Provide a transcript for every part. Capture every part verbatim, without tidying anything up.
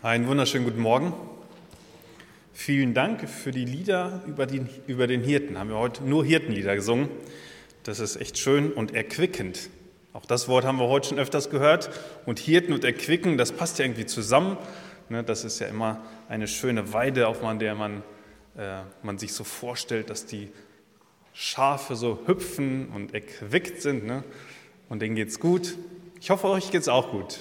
Einen wunderschönen guten Morgen. Vielen Dank für die Lieder über den, über den Hirten. Haben wir heute nur Hirtenlieder gesungen. Das ist echt schön und erquickend. Auch das Wort haben wir heute schon öfters gehört. Und Hirten und Erquicken, das passt ja irgendwie zusammen. Das ist ja immer eine schöne Weide, auf der man, äh, man sich so vorstellt, dass die Schafe so hüpfen und erquickt sind. Ne? Und denen geht's gut. Ich hoffe, euch geht's auch gut.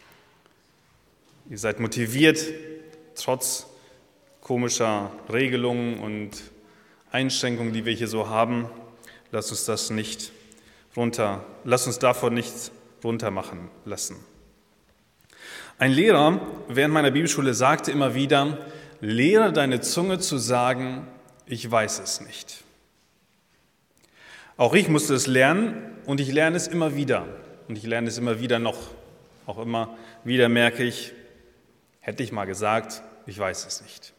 Ihr seid motiviert, trotz komischer Regelungen und Einschränkungen, die wir hier so haben. Lasst uns das nicht runter, lasst uns davon nicht runtermachen lassen. Ein Lehrer während meiner Bibelschule sagte immer wieder: Lehre deine Zunge zu sagen, ich weiß es nicht. Auch ich musste es lernen und ich lerne es immer wieder. Und ich lerne es immer wieder noch. Auch immer wieder merke ich, hätte ich mal gesagt, ich weiß es nicht.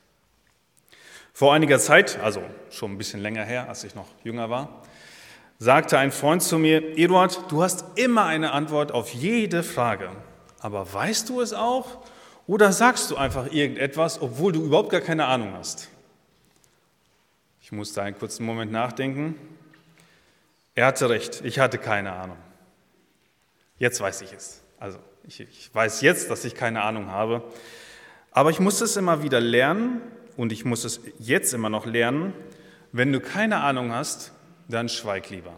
Vor einiger Zeit, also schon ein bisschen länger her, als ich noch jünger war, sagte ein Freund zu mir: Eduard, du hast immer eine Antwort auf jede Frage. Aber weißt du es auch oder sagst du einfach irgendetwas, obwohl du überhaupt gar keine Ahnung hast? Ich musste einen kurzen Moment nachdenken. Er hatte recht, ich hatte keine Ahnung. Jetzt weiß ich es. Also ich, ich weiß jetzt, dass ich keine Ahnung habe. Aber ich muss es immer wieder lernen und ich muss es jetzt immer noch lernen. Wenn du keine Ahnung hast, dann schweig lieber.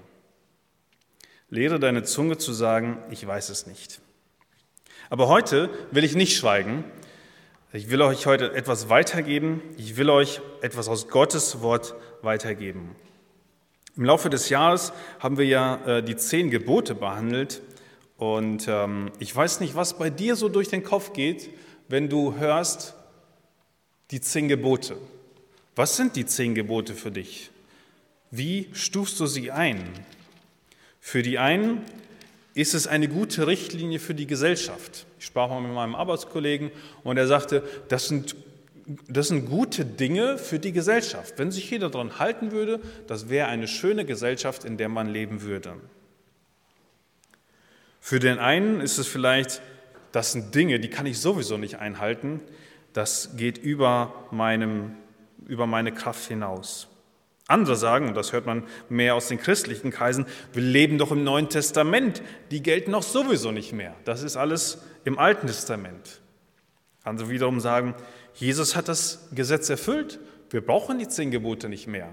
Lehre deine Zunge zu sagen, ich weiß es nicht. Aber heute will ich nicht schweigen. Ich will euch heute etwas weitergeben. Ich will euch etwas aus Gottes Wort weitergeben. Im Laufe des Jahres haben wir ja äh, die zehn Gebote behandelt. Und ähm, ich weiß nicht, was bei dir so durch den Kopf geht, wenn du hörst die zehn Gebote. Was sind die zehn Gebote für dich? Wie stufst du sie ein? Für die einen ist es eine gute Richtlinie für die Gesellschaft. Ich sprach mal mit meinem Arbeitskollegen und er sagte, das sind, das sind gute Dinge für die Gesellschaft. Wenn sich jeder daran halten würde, das wäre eine schöne Gesellschaft, in der man leben würde. Für den einen ist es vielleicht, das sind Dinge, die kann ich sowieso nicht einhalten. Das geht über, meinem, über meine Kraft hinaus. Andere sagen, und das hört man mehr aus den christlichen Kreisen, wir leben doch im Neuen Testament, die gelten doch sowieso nicht mehr. Das ist alles im Alten Testament. Andere wiederum sagen, Jesus hat das Gesetz erfüllt, wir brauchen die zehn Gebote nicht mehr.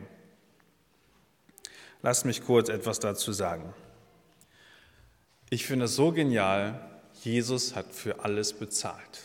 Lasst mich kurz etwas dazu sagen. Ich finde es so genial, Jesus hat für alles bezahlt.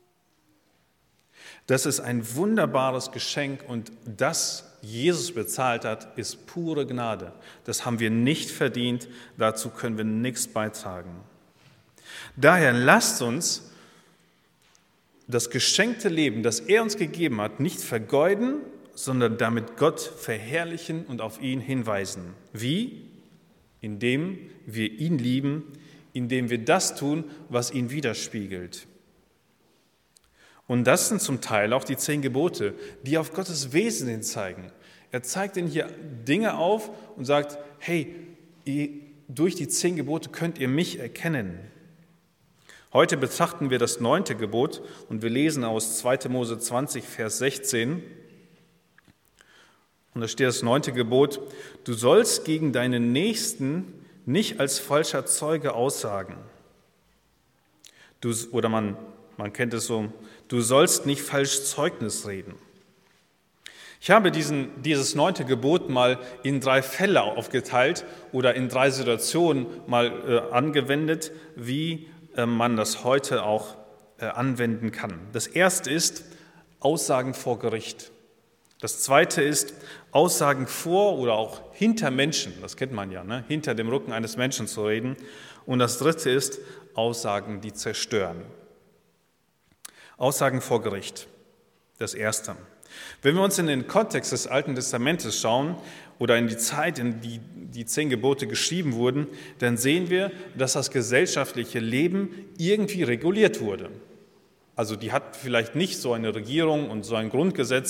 Das ist ein wunderbares Geschenk und das Jesus bezahlt hat, ist pure Gnade. Das haben wir nicht verdient, dazu können wir nichts beitragen. Daher lasst uns das geschenkte Leben, das er uns gegeben hat, nicht vergeuden, sondern damit Gott verherrlichen und auf ihn hinweisen. Wie? Indem wir ihn lieben, indem wir das tun, was ihn widerspiegelt. Und das sind zum Teil auch die zehn Gebote, die auf Gottes Wesen hin zeigen. Er zeigt ihnen hier Dinge auf und sagt, hey, ihr, durch die zehn Gebote könnt ihr mich erkennen. Heute betrachten wir das neunte Gebot und wir lesen aus zweiter Mose zwanzig, Vers sechzehn. Und da steht das neunte Gebot: Du sollst gegen deinen Nächsten nicht als falscher Zeuge aussagen. Du, oder man, man kennt es so, du sollst nicht falsch Zeugnis reden. Ich habe diesen, dieses neunte Gebot mal in drei Fälle aufgeteilt oder in drei Situationen mal äh, angewendet, wie äh, man das heute auch äh, anwenden kann. Das erste ist Aussagen vor Gericht. Das zweite ist Aussagen vor oder auch hinter Menschen, das kennt man ja, ne? Hinter dem Rücken eines Menschen zu reden. Und das dritte ist Aussagen, die zerstören. Aussagen vor Gericht, das erste. Wenn wir uns in den Kontext des Alten Testamentes schauen oder in die Zeit, in die die zehn Gebote geschrieben wurden, dann sehen wir, dass das gesellschaftliche Leben irgendwie reguliert wurde. Also die hat vielleicht nicht so eine Regierung und so ein Grundgesetz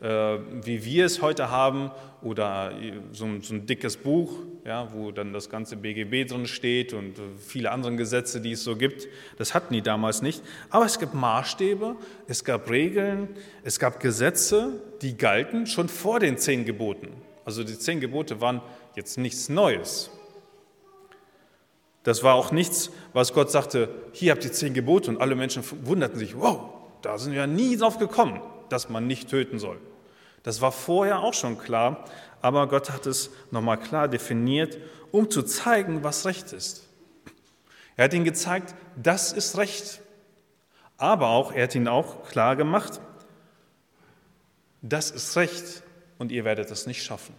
äh, wie wir es heute haben, oder so ein, so ein dickes Buch, ja, wo dann das ganze B G B drin steht und viele andere Gesetze, die es so gibt. Das hatten die damals nicht. Aber es gibt Maßstäbe, es gab Regeln, es gab Gesetze, die galten schon vor den zehn Geboten. Also die zehn Gebote waren jetzt nichts Neues. Das war auch nichts, was Gott sagte, hier habt ihr zehn Gebote, und alle Menschen wunderten sich, wow, da sind wir ja nie drauf gekommen, dass man nicht töten soll. Das war vorher auch schon klar, aber Gott hat es nochmal klar definiert, um zu zeigen, was Recht ist. Er hat ihnen gezeigt, das ist Recht. Aber auch, er hat ihnen auch klar gemacht, das ist Recht und ihr werdet es nicht schaffen.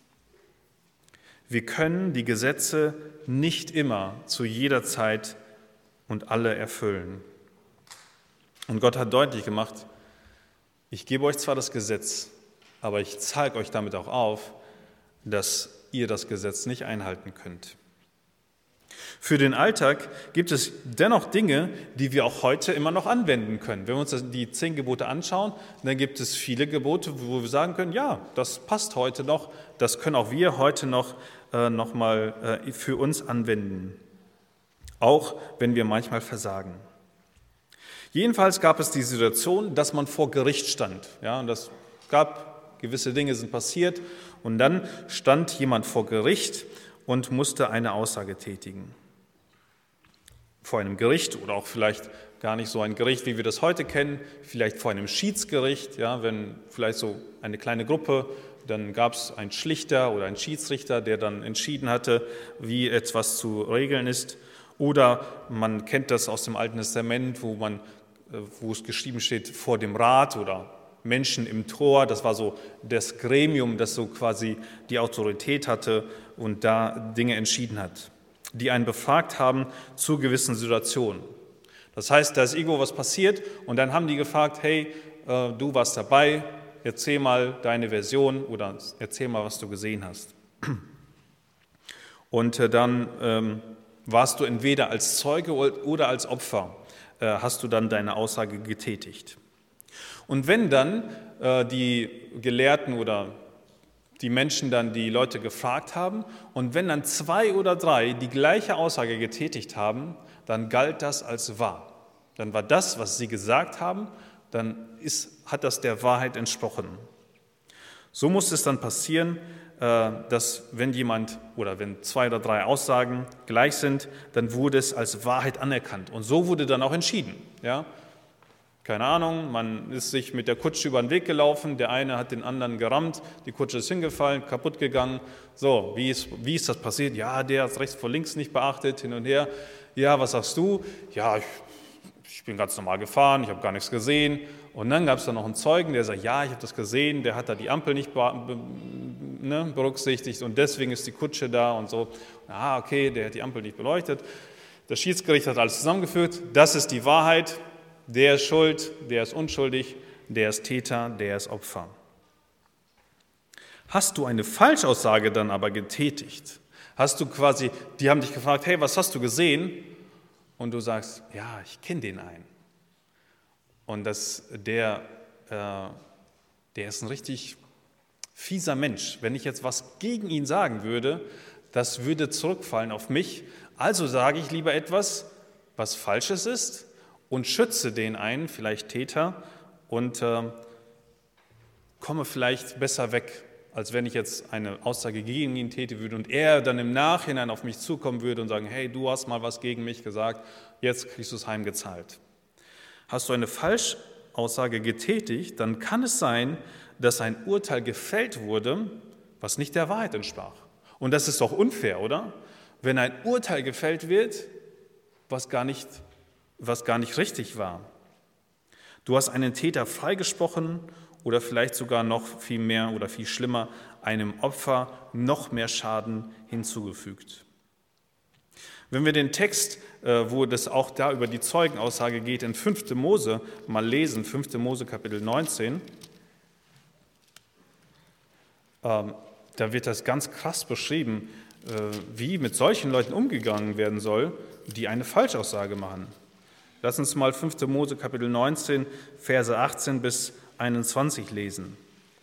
Wir können die Gesetze nicht immer zu jeder Zeit und alle erfüllen. Und Gott hat deutlich gemacht, ich gebe euch zwar das Gesetz, aber ich zeige euch damit auch auf, dass ihr das Gesetz nicht einhalten könnt. Für den Alltag gibt es dennoch Dinge, die wir auch heute immer noch anwenden können. Wenn wir uns die zehn Gebote anschauen, dann gibt es viele Gebote, wo wir sagen können, ja, das passt heute noch, das können auch wir heute noch, äh, noch mal äh, für uns anwenden, auch wenn wir manchmal versagen. Jedenfalls gab es die Situation, dass man vor Gericht stand. Ja, und das gab, gewisse Dinge sind passiert, und dann stand jemand vor Gericht und musste eine Aussage tätigen. Vor einem Gericht oder auch vielleicht gar nicht so ein Gericht, wie wir das heute kennen, vielleicht vor einem Schiedsgericht, ja, wenn vielleicht so eine kleine Gruppe, dann gab es einen Schlichter oder einen Schiedsrichter, der dann entschieden hatte, wie etwas zu regeln ist. Oder man kennt das aus dem Alten Testament, wo man, wo es geschrieben steht, vor dem Rat oder Menschen im Tor. Das war so das Gremium, das so quasi die Autorität hatte und da Dinge entschieden hat, die einen befragt haben zu gewissen Situationen. Das heißt, da ist irgendwo was passiert und dann haben die gefragt, hey, äh, du warst dabei, erzähl mal deine Version oder erzähl mal, was du gesehen hast. Und äh, dann ähm, warst du entweder als Zeuge oder als Opfer, äh, hast du dann deine Aussage getätigt. Und wenn dann äh, die Gelehrten oder die Menschen dann die Leute gefragt haben und wenn dann zwei oder drei die gleiche Aussage getätigt haben, dann galt das als wahr. Dann war das, was sie gesagt haben, dann ist, hat das der Wahrheit entsprochen. So muss es dann passieren, dass wenn jemand oder wenn zwei oder drei Aussagen gleich sind, dann wurde es als Wahrheit anerkannt. Und so wurde dann auch entschieden. Ja? Keine Ahnung, man ist sich mit der Kutsche über den Weg gelaufen, der eine hat den anderen gerammt, die Kutsche ist hingefallen, kaputt gegangen. So, wie ist, wie ist das passiert? Ja, der hat rechts vor links nicht beachtet, hin und her. Ja, was sagst du? Ja, ich, ich bin ganz normal gefahren, ich habe gar nichts gesehen. Und dann gab es da noch einen Zeugen, der sagt, ja, ich habe das gesehen, der hat da die Ampel nicht be, be, ne, berücksichtigt und deswegen ist die Kutsche da und so. Ah, okay, der hat die Ampel nicht beleuchtet. Das Schiedsgericht hat alles zusammengeführt, das ist die Wahrheit. Der ist schuld, der ist unschuldig, der ist Täter, der ist Opfer. Hast du eine Falschaussage dann aber getätigt? Hast du quasi, die haben dich gefragt, hey, was hast du gesehen? Und du sagst, ja, ich kenne den einen. Und das, der, äh, der ist ein richtig fieser Mensch. Wenn ich jetzt was gegen ihn sagen würde, das würde zurückfallen auf mich. Also sage ich lieber etwas, was Falsches ist, und schütze den einen, vielleicht Täter, und äh, komme vielleicht besser weg, als wenn ich jetzt eine Aussage gegen ihn tätigen würde und er dann im Nachhinein auf mich zukommen würde und sagen, hey, du hast mal was gegen mich gesagt, jetzt kriegst du es heimgezahlt. Hast du eine Falschaussage getätigt, dann kann es sein, dass ein Urteil gefällt wurde, was nicht der Wahrheit entsprach. Und das ist doch unfair, oder? Wenn ein Urteil gefällt wird, was gar nicht was gar nicht richtig war. Du hast einen Täter freigesprochen oder vielleicht sogar noch viel mehr oder viel schlimmer, einem Opfer noch mehr Schaden hinzugefügt. Wenn wir den Text, wo das auch da über die Zeugenaussage geht, in fünfte Mose mal lesen, fünfte Mose Kapitel neunzehn, da wird das ganz krass beschrieben, wie mit solchen Leuten umgegangen werden soll, die eine Falschaussage machen. Lass uns mal fünfte Mose Kapitel neunzehn, Verse achtzehn bis einundzwanzig lesen.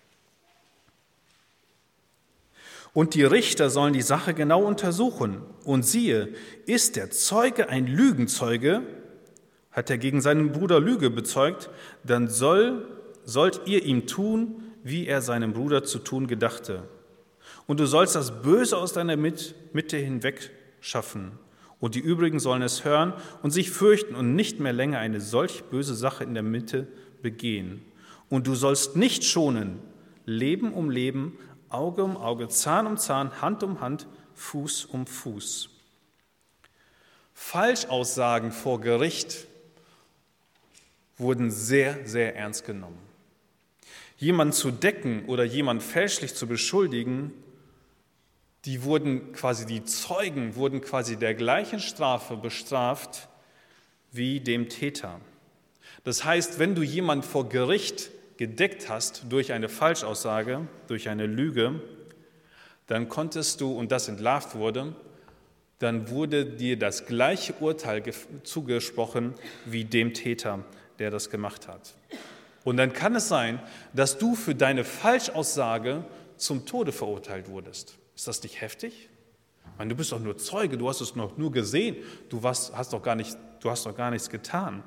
Und die Richter sollen die Sache genau untersuchen. Und siehe, ist der Zeuge ein Lügenzeuge, hat er gegen seinen Bruder Lüge bezeugt, dann soll, sollt ihr ihm tun, wie er seinem Bruder zu tun gedachte. Und du sollst das Böse aus deiner Mitte hinweg schaffen. Und die übrigen sollen es hören und sich fürchten und nicht mehr länger eine solch böse Sache in der Mitte begehen. Und du sollst nicht schonen, Leben um Leben, Auge um Auge, Zahn um Zahn, Hand um Hand, Fuß um Fuß. Falschaussagen vor Gericht wurden sehr, sehr ernst genommen. Jemanden zu decken oder jemanden fälschlich zu beschuldigen, die wurden quasi, die Zeugen wurden quasi der gleichen Strafe bestraft wie dem Täter. Das heißt, wenn du jemanden vor Gericht gedeckt hast durch eine Falschaussage, durch eine Lüge, dann konntest du, und das entlarvt wurde, dann wurde dir das gleiche Urteil zugesprochen wie dem Täter, der das gemacht hat. Und dann kann es sein, dass du für deine Falschaussage zum Tode verurteilt wurdest. Ist das nicht heftig? Ich meine, du bist doch nur Zeuge, du hast es noch nur gesehen, du warst, hast doch gar nicht, du hast doch gar nichts getan.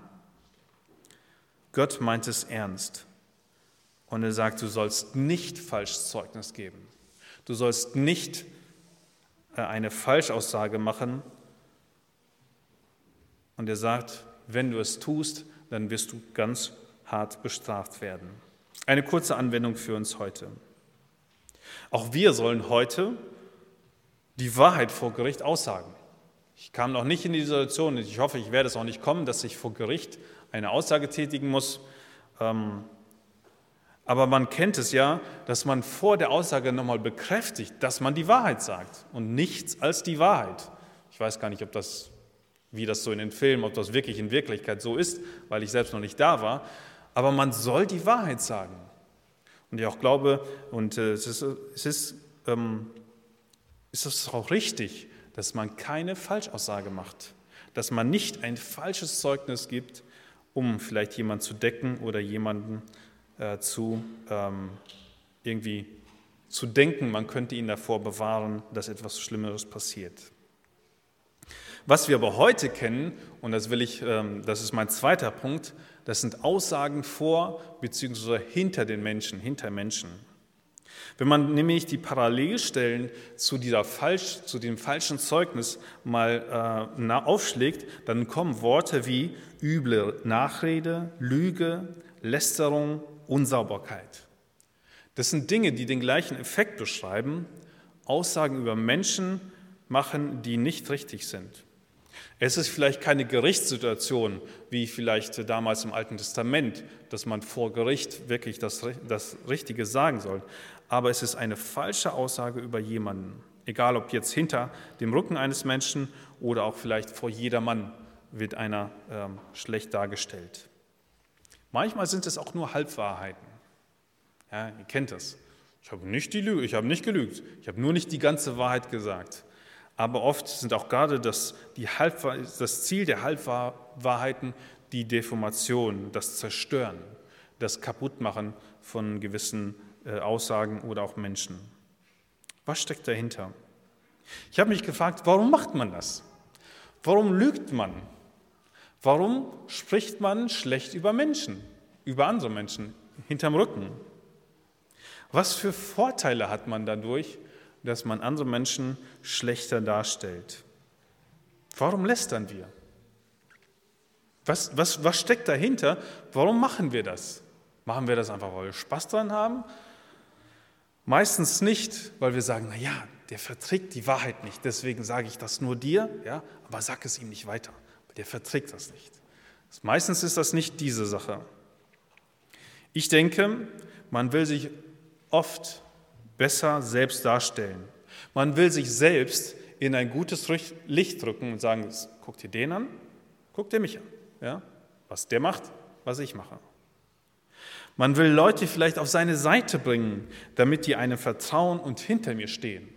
Gott meint es ernst. Und er sagt, du sollst nicht falsches Zeugnis geben. Du sollst nicht eine Falschaussage machen. Und er sagt, wenn du es tust, dann wirst du ganz hart bestraft werden. Eine kurze Anwendung für uns heute. Auch wir sollen heute die Wahrheit vor Gericht aussagen. Ich kam noch nicht in die Situation, und ich hoffe, ich werde es auch nicht kommen, dass ich vor Gericht eine Aussage tätigen muss. Aber man kennt es ja, dass man vor der Aussage nochmal bekräftigt, dass man die Wahrheit sagt und nichts als die Wahrheit. Ich weiß gar nicht, ob das, wie das so in den Filmen, ob das wirklich in Wirklichkeit so ist, weil ich selbst noch nicht da war. Aber man soll die Wahrheit sagen. Und ich auch glaube, und äh, es ist, es ist, ähm, ist es auch richtig, dass man keine Falschaussage macht, dass man nicht ein falsches Zeugnis gibt, um vielleicht jemanden zu decken oder jemanden äh, zu ähm, irgendwie zu denken, man könnte ihn davor bewahren, dass etwas Schlimmeres passiert. Was wir aber heute kennen, und das will ich, ähm, das ist mein zweiter Punkt, das sind Aussagen vor bzw. hinter den Menschen, hinter Menschen. Wenn man nämlich die Parallelstellen zu, dieser falsch, zu dem falschen Zeugnis mal äh, aufschlägt, dann kommen Worte wie üble Nachrede, Lüge, Lästerung, Unsauberkeit. Das sind Dinge, die den gleichen Effekt beschreiben, Aussagen über Menschen machen, die nicht richtig sind. Es ist vielleicht keine Gerichtssituation, wie vielleicht damals im Alten Testament, dass man vor Gericht wirklich das, das Richtige sagen soll. Aber es ist eine falsche Aussage über jemanden. Egal, ob jetzt hinter dem Rücken eines Menschen oder auch vielleicht vor jedermann wird einer ähm, schlecht dargestellt. Manchmal sind es auch nur Halbwahrheiten. Ja, ihr kennt das. Ich habe nicht die Lüge, ich habe nicht gelügt. Ich habe nur nicht die ganze Wahrheit gesagt. Aber oft sind auch gerade das, die Halb, das Ziel der Halbwahrheiten die Deformation, das Zerstören, das Kaputtmachen von gewissen äh, Aussagen oder auch Menschen. Was steckt dahinter? Ich habe mich gefragt, warum macht man das? Warum lügt man? Warum spricht man schlecht über Menschen, über andere Menschen, hinterm Rücken? Was für Vorteile hat man dadurch, dass man andere Menschen schlechter darstellt? Warum lästern wir? Was, was, was steckt dahinter? Warum machen wir das? Machen wir das einfach, weil wir Spaß dran haben? Meistens nicht, weil wir sagen, naja, der verträgt die Wahrheit nicht, deswegen sage ich das nur dir, ja, aber sag es ihm nicht weiter, der verträgt das nicht. Meistens ist das nicht diese Sache. Ich denke, man will sich oft besser selbst darstellen. Man will sich selbst in ein gutes Licht drücken und sagen, guck dir den an, guck dir mich an. Ja? Was der macht, was ich mache. Man will Leute vielleicht auf seine Seite bringen, damit die einem vertrauen und hinter mir stehen.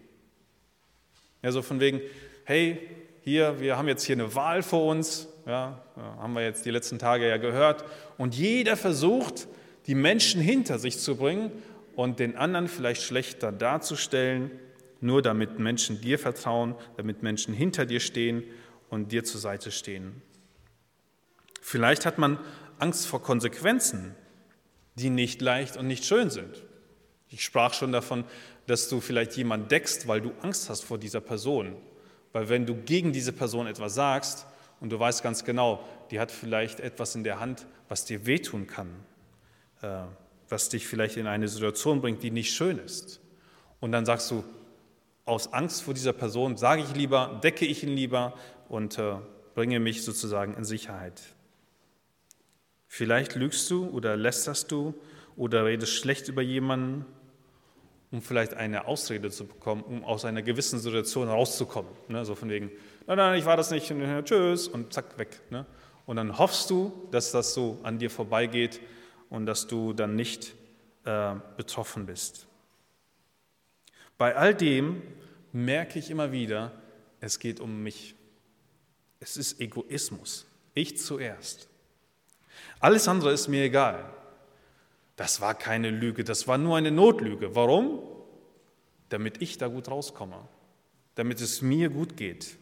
Ja, so von wegen, hey, hier, wir haben jetzt hier eine Wahl vor uns, ja, haben wir jetzt die letzten Tage ja gehört, und jeder versucht, die Menschen hinter sich zu bringen und den anderen vielleicht schlechter darzustellen nur damit Menschen dir vertrauen, damit Menschen hinter dir stehen und dir zur Seite stehen. Vielleicht hat man Angst vor Konsequenzen, die nicht leicht und nicht schön sind. Ich sprach schon davon, dass du vielleicht jemanden deckst, weil du Angst hast vor dieser Person. Weil wenn du gegen diese Person etwas sagst und du weißt ganz genau, die hat vielleicht etwas in der Hand, was dir wehtun kann, äh, was dich vielleicht in eine Situation bringt, die nicht schön ist. Und dann sagst du, aus Angst vor dieser Person sage ich lieber, decke ich ihn lieber und äh, bringe mich sozusagen in Sicherheit. Vielleicht lügst du oder lästerst du oder redest schlecht über jemanden, um vielleicht eine Ausrede zu bekommen, um aus einer gewissen Situation rauszukommen. Ne? So von wegen, nein, nein, ich war das nicht, und, äh, tschüss, und zack, weg. Ne? Und dann hoffst du, dass das so an dir vorbeigeht und dass du dann nicht äh, betroffen bist. Bei all dem merke ich immer wieder, es geht um mich. Es ist Egoismus. Ich zuerst. Alles andere ist mir egal. Das war keine Lüge, das war nur eine Notlüge. Warum? Damit ich da gut rauskomme, damit es mir gut geht.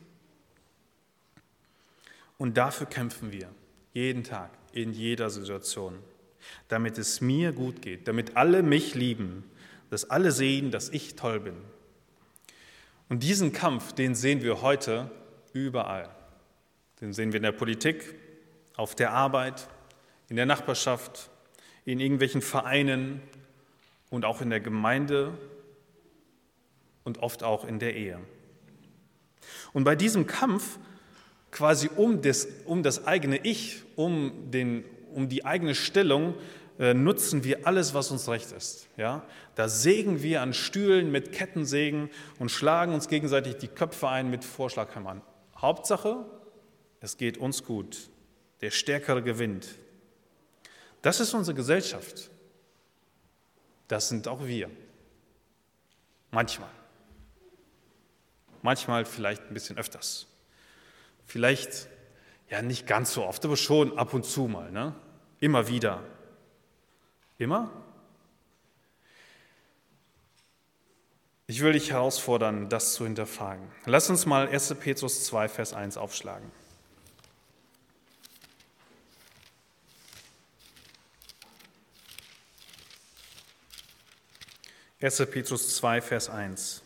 Und dafür kämpfen wir, jeden Tag, in jeder Situation, damit es mir gut geht, damit alle mich lieben, dass alle sehen, dass ich toll bin. Und diesen Kampf, den sehen wir heute überall. Den sehen wir in der Politik, auf der Arbeit, in der Nachbarschaft, in irgendwelchen Vereinen und auch in der Gemeinde und oft auch in der Ehe. Und bei diesem Kampf quasi um das, um das eigene Ich, um, den, um die eigene Stellung, äh, nutzen wir alles, was uns recht ist. Ja? Da sägen wir an Stühlen mit Kettensägen und schlagen uns gegenseitig die Köpfe ein mit Vorschlaghämmern. Hauptsache, es geht uns gut. Der Stärkere gewinnt. Das ist unsere Gesellschaft. Das sind auch wir. Manchmal. Manchmal vielleicht ein bisschen öfters. Vielleicht, ja nicht ganz so oft, aber schon ab und zu mal. Ne? Immer wieder. Immer? Ich will dich herausfordern, das zu hinterfragen. Lass uns mal erster Petrus zwei, Vers eins aufschlagen. erster Petrus zwei, Vers eins.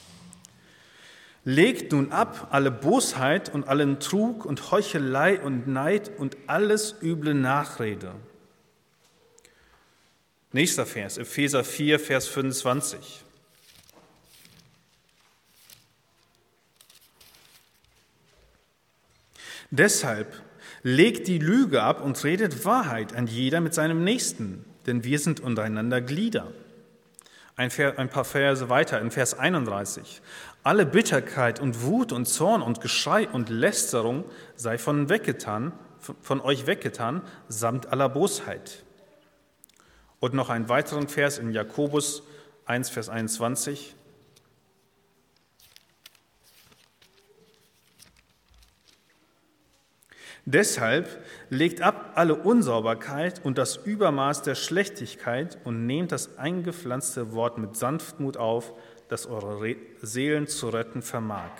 Legt nun ab alle Bosheit und allen Trug und Heuchelei und Neid und alles üble Nachrede. Nächster Vers, Epheser vier, Vers fünfundzwanzig. Deshalb legt die Lüge ab und redet Wahrheit an jeder mit seinem Nächsten, denn wir sind untereinander Glieder. Ein paar Verse weiter, in Vers einunddreißig. Alle Bitterkeit und Wut und Zorn und Geschrei und Lästerung sei von, weggetan, von euch weggetan, samt aller Bosheit. Und noch einen weiteren Vers in Jakobus eins, Vers einundzwanzig. Deshalb legt ab alle Unsauberkeit und das Übermaß der Schlechtigkeit und nehmt das eingepflanzte Wort mit Sanftmut auf, das eure Seelen zu retten vermag.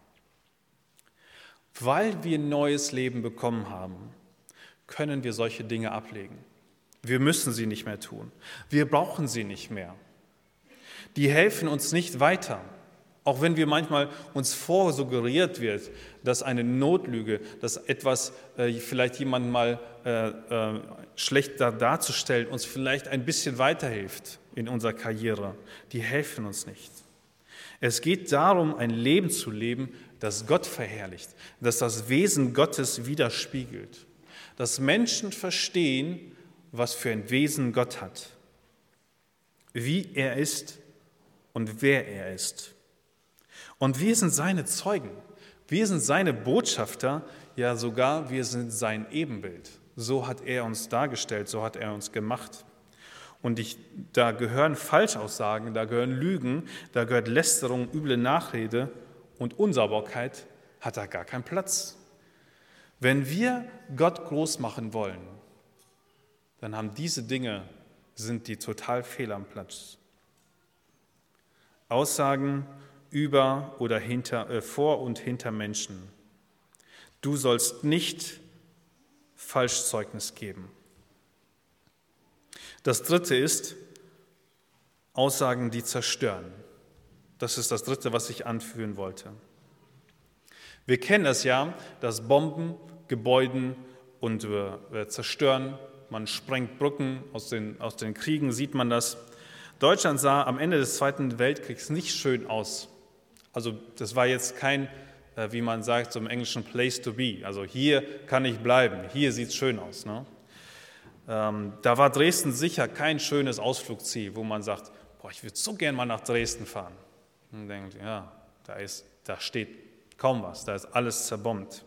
Weil wir neues Leben bekommen haben, können wir solche Dinge ablegen. Wir müssen sie nicht mehr tun. Wir brauchen sie nicht mehr. Die helfen uns nicht weiter. Auch wenn wir manchmal uns vorsuggeriert wird, dass eine Notlüge, dass etwas äh, vielleicht jemanden mal äh, äh, schlechter darzustellen, uns vielleicht ein bisschen weiterhilft in unserer Karriere. Die helfen uns nicht. Es geht darum, ein Leben zu leben, das Gott verherrlicht, das das Wesen Gottes widerspiegelt, dass Menschen verstehen, was für ein Wesen Gott hat, wie er ist und wer er ist. Und wir sind seine Zeugen, wir sind seine Botschafter, ja sogar wir sind sein Ebenbild. So hat er uns dargestellt, so hat er uns gemacht. Und ich, da gehören Falschaussagen, da gehören Lügen, da gehört Lästerung, üble Nachrede und Unsauberkeit, hat da gar keinen Platz. Wenn wir Gott groß machen wollen, dann haben diese Dinge, sind die total fehl am Platz. Aussagen über oder hinter, äh, vor und hinter Menschen. Du sollst nicht Falschzeugnis geben. Das dritte ist Aussagen, die zerstören. Das ist das dritte, was ich anführen wollte. Wir kennen das ja, dass Bomben Gebäuden und äh, zerstören. Man sprengt Brücken, aus den, aus den Kriegen sieht man das. Deutschland sah am Ende des Zweiten Weltkriegs nicht schön aus. Also das war jetzt kein, äh, wie man sagt, so im Englischen Place to be. Also hier kann ich bleiben, hier sieht es schön aus. Ne? Ähm, da war Dresden sicher kein schönes Ausflugsziel, wo man sagt, boah, ich würde so gern mal nach Dresden fahren. Und denkt, ja, da, ist, da steht kaum was, da ist alles zerbombt.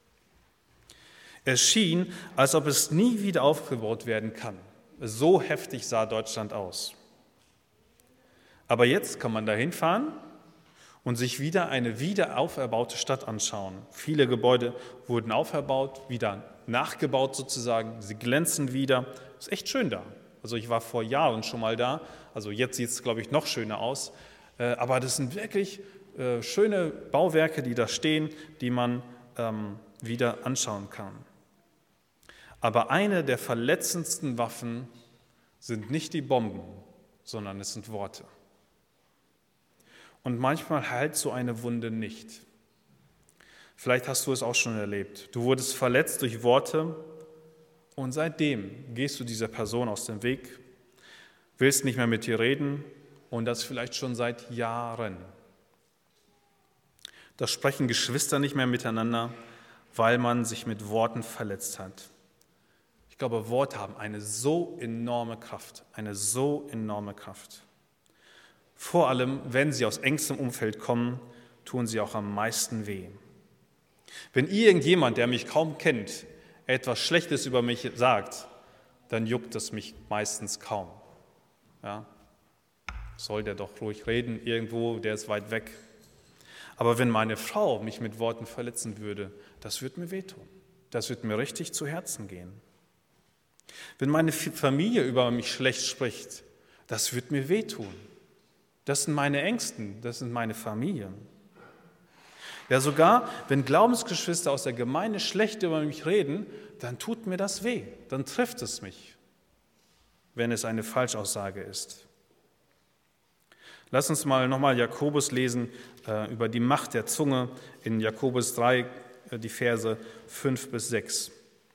Es schien, als ob es nie wieder aufgebaut werden kann. So heftig sah Deutschland aus. Aber jetzt kann man da hinfahren und sich wieder eine wieder auferbaute Stadt anschauen. Viele Gebäude wurden auferbaut, wieder nachgebaut sozusagen. Sie glänzen wieder. Ist echt schön da. Also ich war vor Jahren schon mal da. Also jetzt sieht es, glaube ich, noch schöner aus. Aber das sind wirklich schöne Bauwerke, die da stehen, die man wieder anschauen kann. Aber eine der verletzendsten Waffen sind nicht die Bomben, sondern es sind Worte. Und manchmal heilt so eine Wunde nicht. Vielleicht hast du es auch schon erlebt. Du wurdest verletzt durch Worte und seitdem gehst du dieser Person aus dem Weg, willst nicht mehr mit ihr reden und das vielleicht schon seit Jahren. Da sprechen Geschwister nicht mehr miteinander, weil man sich mit Worten verletzt hat. Ich glaube, Worte haben eine so enorme Kraft, eine so enorme Kraft. Vor allem, wenn sie aus engstem Umfeld kommen, tun sie auch am meisten weh. Wenn irgendjemand, der mich kaum kennt, etwas Schlechtes über mich sagt, dann juckt es mich meistens kaum. Ja? Soll der doch ruhig reden, irgendwo, der ist weit weg. Aber wenn meine Frau mich mit Worten verletzen würde, das würde mir wehtun. Das würde mir richtig zu Herzen gehen. Wenn meine Familie über mich schlecht spricht, das wird mir wehtun. Das sind meine Ängsten, das sind meine Familien. Ja, sogar wenn Glaubensgeschwister aus der Gemeinde schlecht über mich reden, dann tut mir das weh, dann trifft es mich, wenn es eine Falschaussage ist. Lass uns mal nochmal Jakobus lesen äh, über die Macht der Zunge in Jakobus drei, äh, die Verse fünf bis sechs.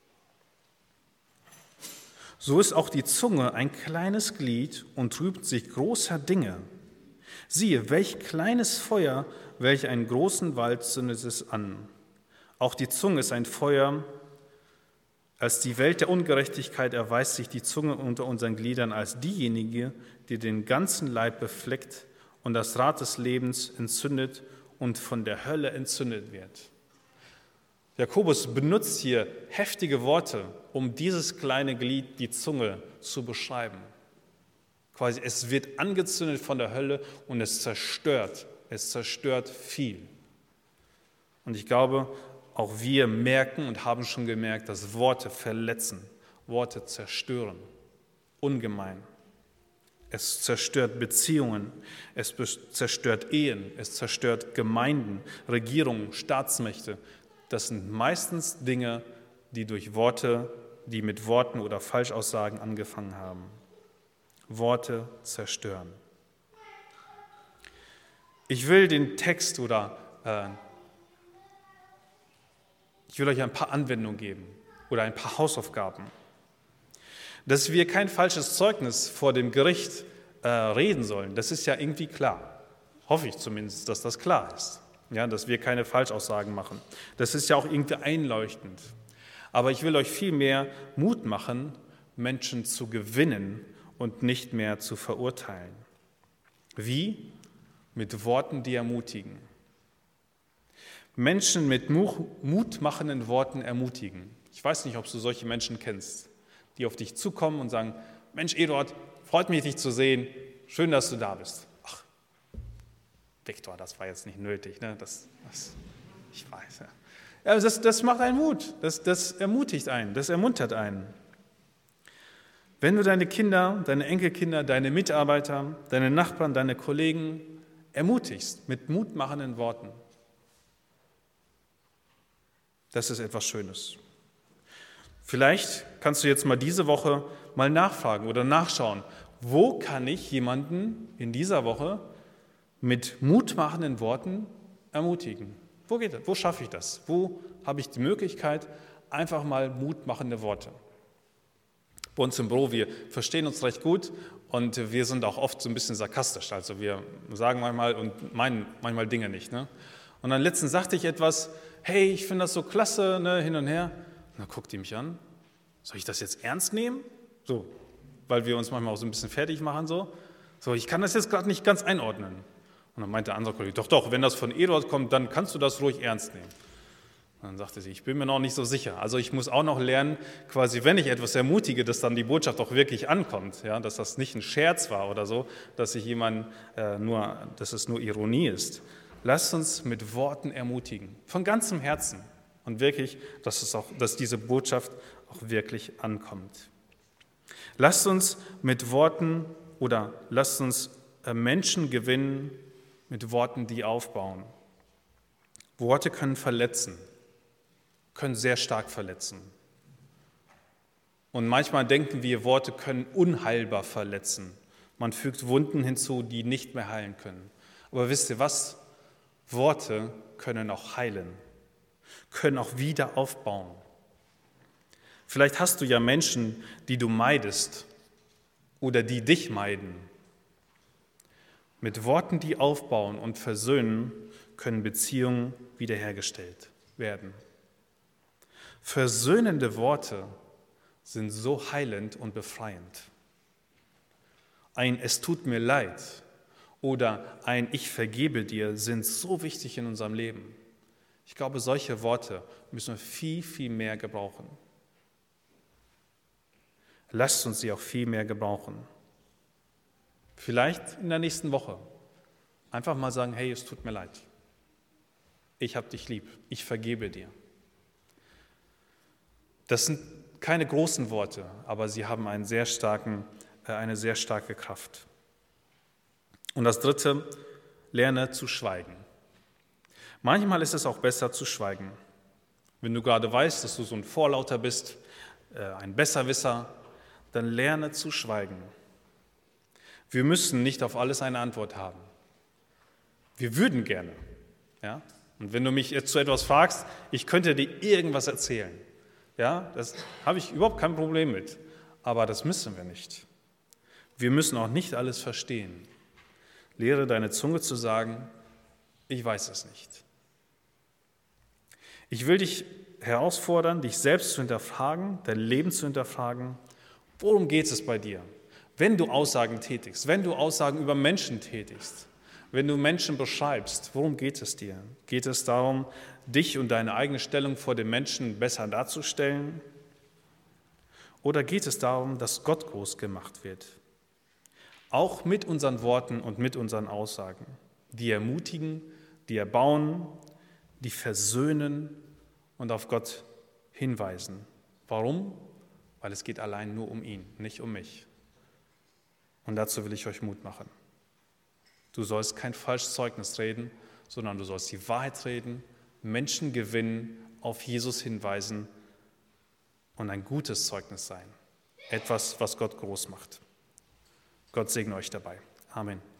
So ist auch die Zunge ein kleines Glied und trübt sich großer Dinge. Siehe, welch kleines Feuer, welch einen großen Wald zündet es an. Auch die Zunge ist ein Feuer. Als die Welt der Ungerechtigkeit erweist sich die Zunge unter unseren Gliedern als diejenige, die den ganzen Leib befleckt und das Rad des Lebens entzündet und von der Hölle entzündet wird. Jakobus benutzt hier heftige Worte, um dieses kleine Glied, die Zunge, zu beschreiben. Quasi, es wird angezündet von der Hölle und es zerstört. Es zerstört viel. Und ich glaube, auch wir merken und haben schon gemerkt, dass Worte verletzen, Worte zerstören. Ungemein. Es zerstört Beziehungen, es zerstört Ehen, es zerstört Gemeinden, Regierungen, Staatsmächte. Das sind meistens Dinge, die durch Worte, die mit Worten oder Falschaussagen angefangen haben. Worte zerstören. Ich will den Text oder äh, ich will euch ein paar Anwendungen geben oder ein paar Hausaufgaben. Dass wir kein falsches Zeugnis vor dem Gericht äh, reden sollen, das ist ja irgendwie klar. Hoffe ich zumindest, dass das klar ist. Ja, dass wir keine Falschaussagen machen. Das ist ja auch irgendwie einleuchtend. Aber ich will euch viel mehr Mut machen, Menschen zu gewinnen und nicht mehr zu verurteilen. Wie? Mit Worten, die ermutigen. Menschen mit mutmachenden Worten ermutigen. Ich weiß nicht, ob du solche Menschen kennst, die auf dich zukommen und sagen, Mensch, Eduard, freut mich, dich zu sehen. Schön, dass du da bist. Ach, Viktor, das war jetzt nicht nötig. Ne? Das, das, ich weiß, ja. Ja, das, das macht einen Mut. Das, das ermutigt einen. Das ermuntert einen. Wenn du deine Kinder, deine Enkelkinder, deine Mitarbeiter, deine Nachbarn, deine Kollegen ermutigst mit mutmachenden Worten. Das ist etwas Schönes. Vielleicht kannst du jetzt mal diese Woche mal nachfragen oder nachschauen, wo kann ich jemanden in dieser Woche mit mutmachenden Worten ermutigen? Wo geht das? Wo schaffe ich das? Wo habe ich die Möglichkeit, einfach mal mutmachende Worte? Bei uns im Büro, wir verstehen uns recht gut und wir sind auch oft so ein bisschen sarkastisch. Also wir sagen manchmal und meinen manchmal Dinge nicht. Ne? Und dann letztens sagte ich etwas, hey, ich finde das so klasse, ne, hin und her. Und dann guckt die mich an, soll ich das jetzt ernst nehmen? So, weil wir uns manchmal auch so ein bisschen fertig machen. So, so ich kann das jetzt gerade nicht ganz einordnen. Und dann meinte der andere Kollege, doch, doch, wenn das von Eduard kommt, dann kannst du das ruhig ernst nehmen. Und dann sagte sie, ich bin mir noch nicht so sicher. Also ich muss auch noch lernen, quasi, wenn ich etwas ermutige, dass dann die Botschaft auch wirklich ankommt, ja, dass das nicht ein Scherz war oder so, dass ich jemanden äh, nur, dass es nur Ironie ist. Lasst uns mit Worten ermutigen, von ganzem Herzen und wirklich, dass es auch, dass diese Botschaft auch wirklich ankommt. Lasst uns mit Worten oder lasst uns äh, Menschen gewinnen mit Worten, die aufbauen. Worte können verletzen, können sehr stark verletzen. Und manchmal denken wir, Worte können unheilbar verletzen. Man fügt Wunden hinzu, die nicht mehr heilen können. Aber wisst ihr was? Worte können auch heilen, können auch wieder aufbauen. Vielleicht hast du ja Menschen, die du meidest oder die dich meiden. Mit Worten, die aufbauen und versöhnen, können Beziehungen wiederhergestellt werden. Versöhnende Worte sind so heilend und befreiend. Ein Es tut mir leid oder ein Ich vergebe dir sind so wichtig in unserem Leben. Ich glaube, solche Worte müssen wir viel, viel mehr gebrauchen. Lasst uns sie auch viel mehr gebrauchen. Vielleicht in der nächsten Woche einfach mal sagen, hey, es tut mir leid. Ich habe dich lieb, ich vergebe dir. Das sind keine großen Worte, aber sie haben einen sehr starken, äh, eine sehr starke Kraft. Und das Dritte, lerne zu schweigen. Manchmal ist es auch besser zu schweigen. Wenn du gerade weißt, dass du so ein Vorlauter bist, äh, ein Besserwisser, dann lerne zu schweigen. Wir müssen nicht auf alles eine Antwort haben. Wir würden gerne. Ja? Und wenn du mich jetzt zu etwas fragst, ich könnte dir irgendwas erzählen. Ja, das habe ich überhaupt kein Problem mit. Aber das müssen wir nicht. Wir müssen auch nicht alles verstehen. Lehre deine Zunge zu sagen, ich weiß es nicht. Ich will dich herausfordern, dich selbst zu hinterfragen, dein Leben zu hinterfragen. Worum geht es bei dir? Wenn du Aussagen tätigst, wenn du Aussagen über Menschen tätigst, wenn du Menschen beschreibst, worum geht es dir? Geht es darum, dich und deine eigene Stellung vor den Menschen besser darzustellen? Oder geht es darum, dass Gott groß gemacht wird? Auch mit unseren Worten und mit unseren Aussagen, die ermutigen, die erbauen, die versöhnen und auf Gott hinweisen. Warum? Weil es geht allein nur um ihn, nicht um mich. Und dazu will ich euch Mut machen. Du sollst kein falsches Zeugnis reden, sondern du sollst die Wahrheit reden, Menschen gewinnen, auf Jesus hinweisen und ein gutes Zeugnis sein. Etwas, was Gott groß macht. Gott segne euch dabei. Amen.